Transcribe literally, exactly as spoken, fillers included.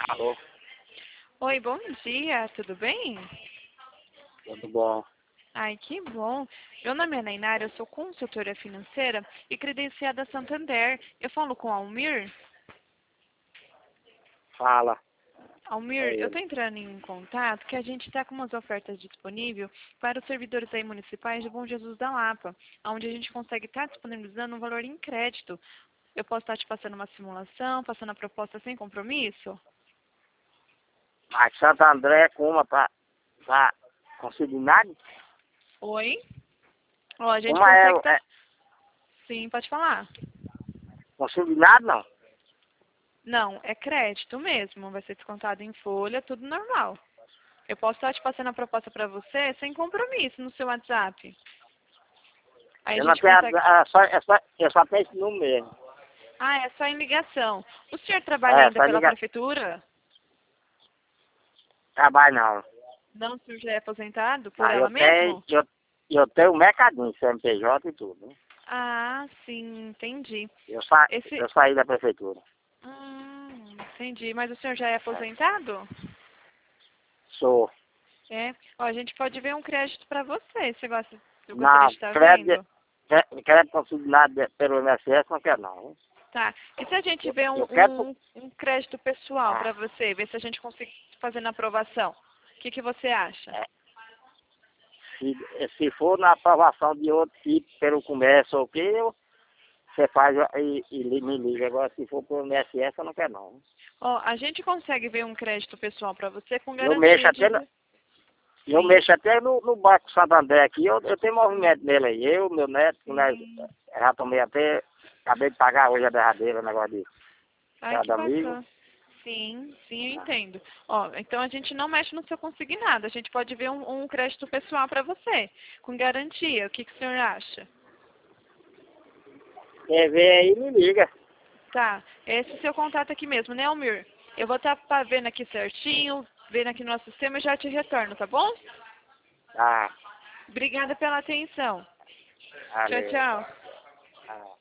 Alô, Oi, bom dia, tudo bem? tudo bom? Ai, que bom. Meu nome é Nainara, eu sou consultora financeira e credenciada Santander. Eu falo com Almir. Fala, é Almir, eu ele. estou entrando em contato que a gente está com umas ofertas disponíveis para os servidores aí municipais de Bom Jesus da Lapa, onde a gente consegue estar disponibilizando um valor em crédito. Eu posso estar te passando uma simulação, passando a proposta sem compromisso? Mas Santo André é com uma pra, pra consignado? Oi? Ó, a gente Uma é, consegue estar... é Sim, pode falar. consignado não? Não, é crédito mesmo, vai ser descontado em folha, tudo normal. Eu posso estar te passando a proposta para você sem compromisso no seu WhatsApp. Aí a Eu não gente tenho, consegue... a- a- só, é só, eu só tenho esse número mesmo. Ah, é só em ligação. O senhor trabalha É, ainda só pela liga, prefeitura? trabalho não. Não, o senhor já é aposentado por Ah, ela eu tenho, mesmo? eu, eu tenho um mercadinho, C N P J e tudo, né? Ah, sim, entendi. Eu, sa, Esse... eu saí da prefeitura. Hum, entendi. Mas o senhor já é É, aposentado? sou. É. Ó, a gente pode ver um crédito para você. Você gosta... Você gostaria Não, de estar crédito, vendo? cre- crédito consignado pelo I N S S não quero não. Hein? Tá. E se a gente Eu, vê um, eu quero... um, um crédito pessoal Ah, para você, ver se a gente consegue fazer na aprovação? O que, que você acha? é, Se, se for na aprovação de outro tipo, pelo comércio ou o que, eu- você faz e, e li- me liga. Agora, se for pelo I N S S, eu não quero não. Ó, a gente consegue ver um crédito pessoal para você com Eu mexo garantia até, no- de... eu Sim, mexo até no, no Banco Santander aqui, eu, eu tenho movimento nele aí. Eu, meu neto, nós sim. já tomei até, acabei de pagar hoje a derradeira, o negócio de Ai, que cada amigo. bacana. Sim, sim, eu Ah, entendo. Ó, então a gente não mexe no seu consignado. A gente pode ver um, um crédito pessoal para você, com garantia. O que, que o senhor acha? quer ver aí, me liga. Tá, esse é o seu contato aqui mesmo, né, Almir? Eu vou estar vendo aqui certinho, vendo aqui no nosso sistema e já te retorno, tá bom? Ah, Obrigada pela atenção. Tchau, valeu. tchau. Ah.